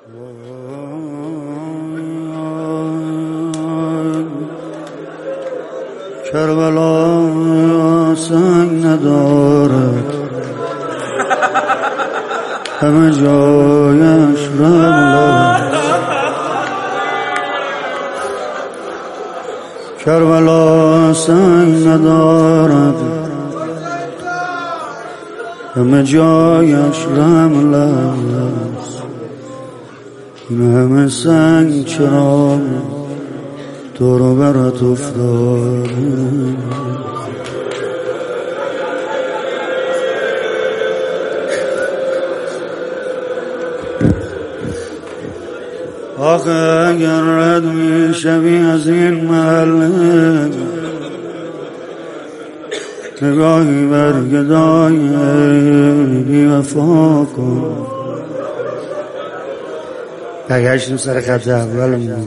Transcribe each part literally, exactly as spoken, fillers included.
کربلا سنگ ندارد، همه جایش رمل. کربلا سنگ ندارد، همه جایش رمل است. این همه سنگ چرا دور و برت افتاده؟ آخه اگر رد می شوی از این محله، نگاهی بر گدای بی وفا کن. برگشتیم سر خط اولمون.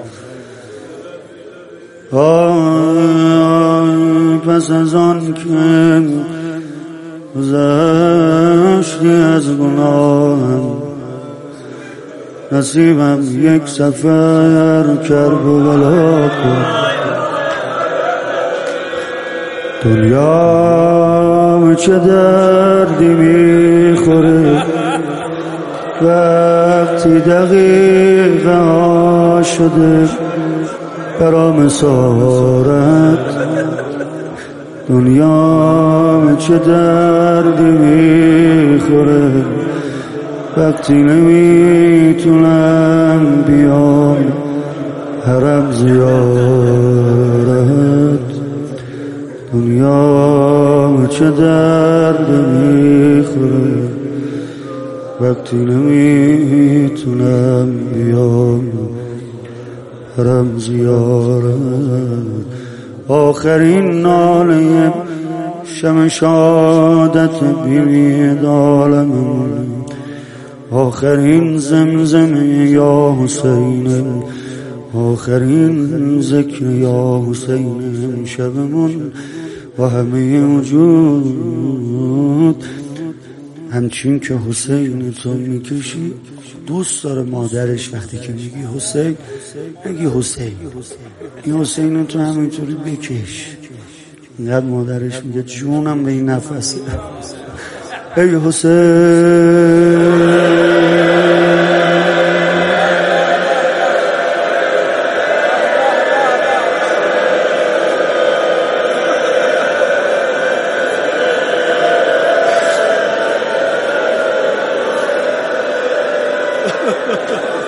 آه پس از آن که گذشتی از گناهم، نصیبم یک سفر کرب و بلا کن. دنیا چه دردی میخوره وقتی دقیقه ها شده برام اسارت. دنیا چه دردی میخوره وقتی نمیتونم بیام حرم زیارت. دنیا چه درد میخوره وقتی نمیتونم بیام حرم زیارت. آخرین ناله شمع شادت بیمید عالمون، آخرین زمزمه یا حسین، آخرین ذکر یا حسین شبمون و همه وجود. همچین که حسین تو میکشی دوست داره مادرش وقتی که میگی حسین میگی حسین، این حسین تو همینطوری بکش. اینقدر مادرش میگه جونم به این نفسه، ای حسین. Ha ha ha.